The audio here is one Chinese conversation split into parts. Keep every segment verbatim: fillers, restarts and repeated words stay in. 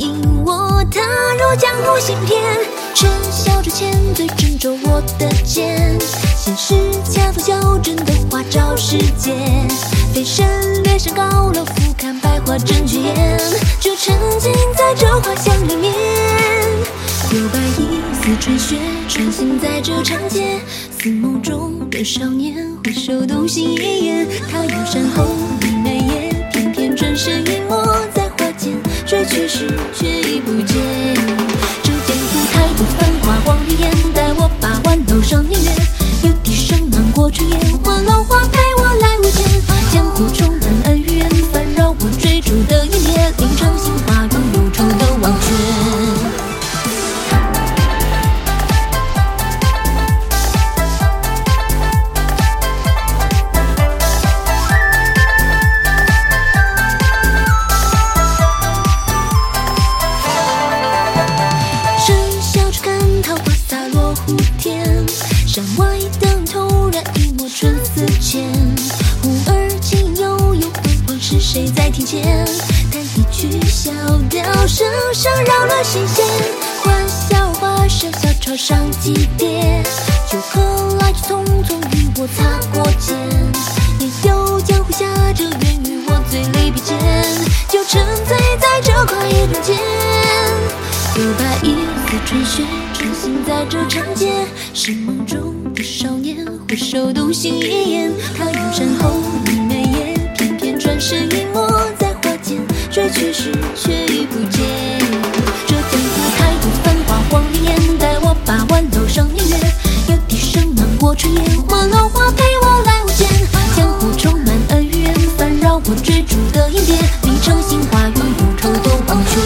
引我踏入江湖行骗。尘嚣之前最珍重我的剑，现实恰逢小镇的花招世界，飞身掠上高楼，俯瞰百花争绝艳，就沉浸在这花香里面。有白衣似春雪，穿行在这长街，似梦中的少年，回首动心一眼。他有山后明媚夜，偏偏转身隐没在花间，追去时却已不见。这江湖太多繁华，光阴眼带我把玩楼上明月，有笛声漫过春烟，花落花陪我来无间。江湖充满恩怨，烦扰我追逐的一夜，临场心花拥忧愁的忘却。山外灯突然一抹春丝牵，忽而今悠悠回望，是谁在庭前？弹一曲小调，声声扰乱心弦。欢笑花盛小潮上几叠，酒客来去匆匆，与我擦过肩。也有江湖下这缘与我醉里比肩，就沉醉在这快意人间。有白衣似春雪，穿行在这长街，是梦中的少年，回首动心一眼。他有山后明媚夜，偏偏转身隐没在花间，追去时却已不见。这江湖太多繁华，光阴眼带我把玩楼上明月，有笛声漫过春烟，花落花陪我来无间。江湖充满恩怨，烦扰我追逐的影蝶，离场心花与忧愁都忘却。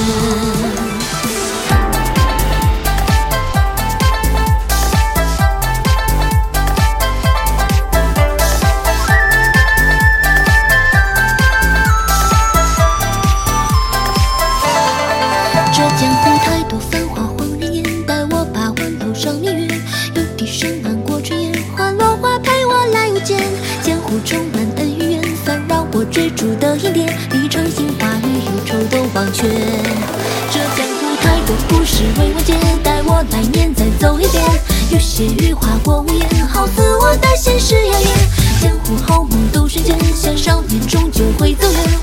这江湖太多繁华，恍然眼带我把玩楼上明月，有笛声漫过春烟，花落花陪我来无间。江湖充满恩怨，烦扰我追逐的影蝶，离场心花与忧愁都忘却。这江湖太多故事未完结，待我来年再走一遍。有些雨划过无言，好似我的现实遥远。江湖好梦都瞬间，想少年终究会走远。